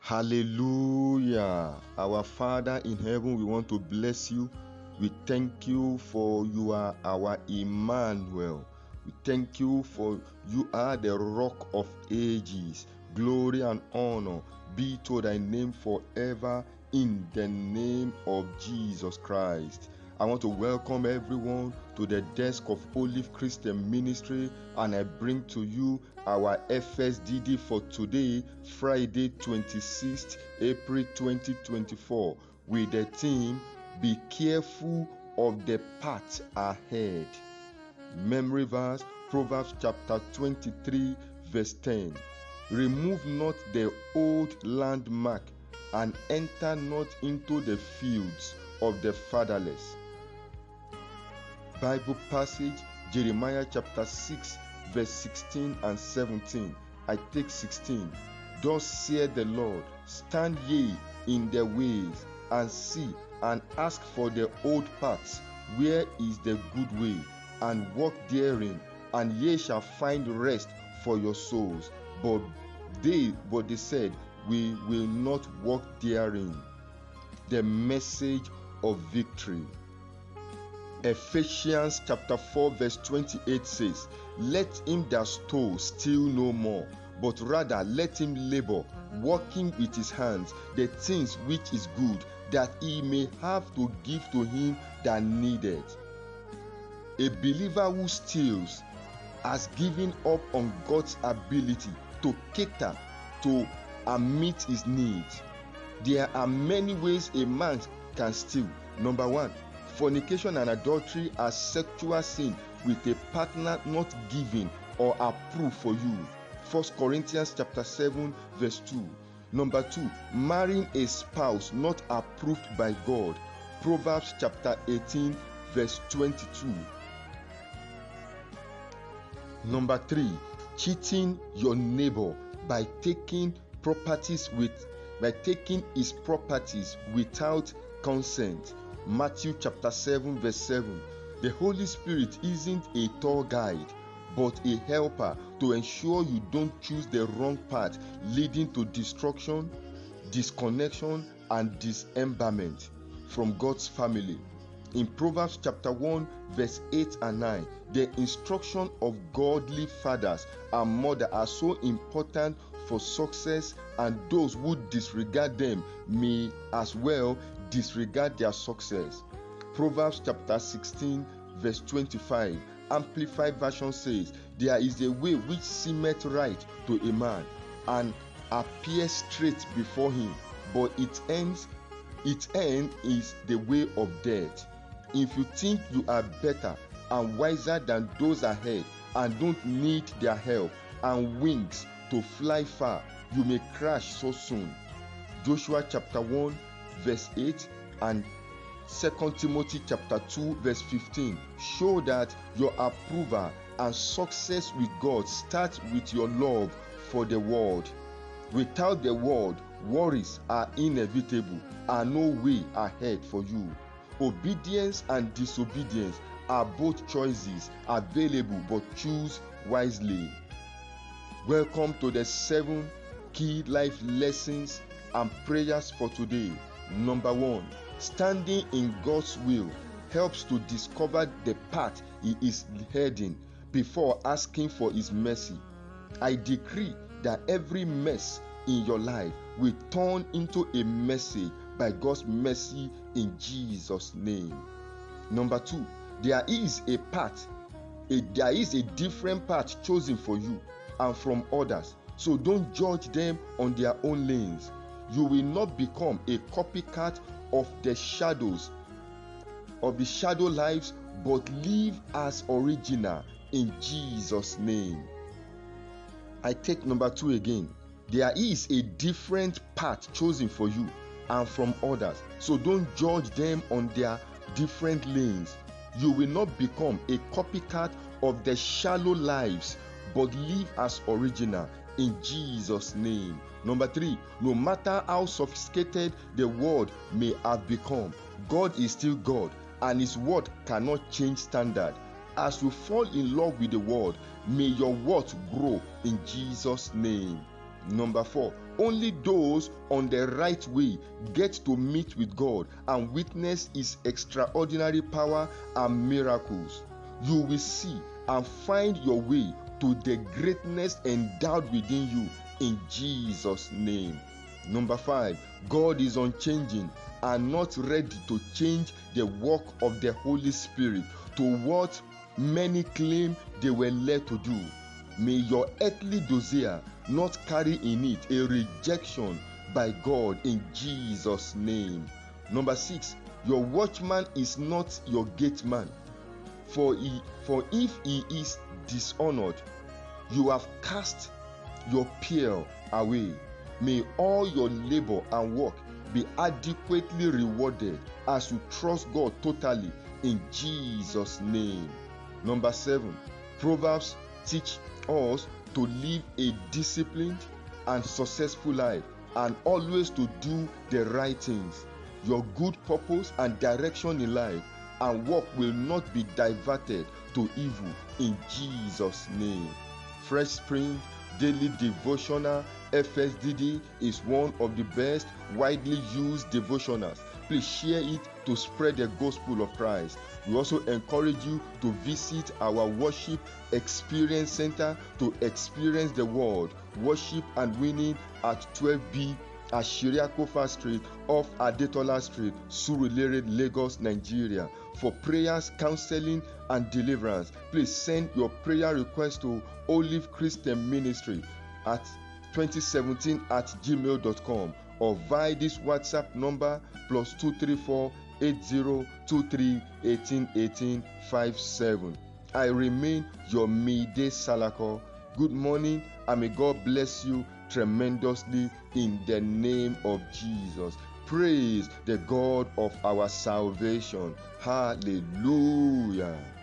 Hallelujah. Our Father in heaven, we want to bless you. We thank you for you are our Emmanuel. We thank you for you are the rock of ages. Glory and honor be to thy name forever in the name of Jesus Christ. I want to welcome everyone to the desk of Olive Christian Ministry, and I bring to you our FSDD for today, Friday 26th April 2024, with the theme, Be Careful of the Path Ahead. Memory verse, Proverbs chapter 23 verse 10. Remove not the old landmark, and enter not into the fields of the fatherless. Bible passage, Jeremiah chapter 6 verse 16 and 17. I take 16. Thus saith the Lord, stand ye in the ways, and see, and ask for the old paths, where is the good way, and walk therein, and ye shall find rest for your souls. But they said, we will not walk therein. The message of victory. Ephesians chapter 4 verse 28 says, let him that stole steal no more, but rather let him labor, working with his hands the things which is good, that he may have to give to him that needeth. A believer who steals has given up on God's ability to cater to and meet his needs. There are many ways a man can steal. Number 1, fornication and adultery are sexual sin with a partner not given or approved for you. 1 Corinthians chapter 7 verse 2. Number 2, marrying a spouse not approved by God. Proverbs chapter 18 verse 22. Number 3, cheating your neighbor by taking his properties without consent. Matthew chapter 7 verse 7. The Holy Spirit isn't a tour guide, but a helper to ensure you don't choose the wrong path, leading to destruction, disconnection, and dismemberment from God's family. In Proverbs chapter 1 verse 8 and 9, the instruction of godly fathers and mothers are so important for success, and those who disregard them may as well disregard their success. Proverbs chapter 16 verse 25, Amplified version says, there is a way which seemeth right to a man, and appears straight before him, but its end is the way of death. If you think you are better and wiser than those ahead, and don't need their help and wings to fly far, you may crash so soon. Joshua chapter 1 verse 8 and 2 Timothy chapter 2 verse 15 show that your approval and success with God starts with your love for the world. Without the world, worries are inevitable and no way ahead for you. Obedience and disobedience are both choices available, but choose wisely. Welcome to the 7 key life lessons and prayers for today. Number 1, standing in God's will helps to discover the path He is heading before asking for His mercy. I decree that every mess in your life will turn into a message by God's mercy in Jesus' name. Number 2, there is a different path chosen for you and from others, so don't judge them on their own lanes. You will not become a copycat of the shadow lives, but live as original in Jesus' name. I take number 2 again. There is a different path chosen for you and from others, so don't judge them on their different lanes. You will not become a copycat of the shallow lives, but live as original in Jesus' name. Number 3, no matter how sophisticated the world may have become, God is still God, and His word cannot change standard. As you fall in love with the word, may your worth grow in Jesus' name. Number 4, only those on the right way get to meet with God and witness His extraordinary power and miracles. You will see and find your way to the greatness endowed within you in Jesus' name. Number 5, God is unchanging and not ready to change the work of the Holy Spirit to what many claim they were led to do. May your earthly dossier not carry in it a rejection by God in Jesus' name. Number 6, your watchman is not your gate man. For if he is dishonored, you have cast your pearl away. May all your labor and work be adequately rewarded as you trust God totally in Jesus' name. Number 7, Proverbs teach us to live a disciplined and successful life and always to do the right things. Your good purpose and direction in life and work will not be diverted to evil in Jesus' name. Fresh Spring Daily Devotional FSDD is one of the best widely used devotionals. Please share it to spread the gospel of Christ. We also encourage you to visit our Worship Experience Center to experience the Word, Worship and Winning at 12B at Shiriakofa Street off Adetola Street, Surulere, Lagos, Nigeria. For prayers, counseling, and deliverance, please send your prayer request to Olive Christian Ministry at 2017@gmail.com or via this WhatsApp number +234 8023 1818 57. I remain your Mide Salako. Good morning, and may God bless you tremendously in the name of Jesus. Praise the God of our salvation. Hallelujah.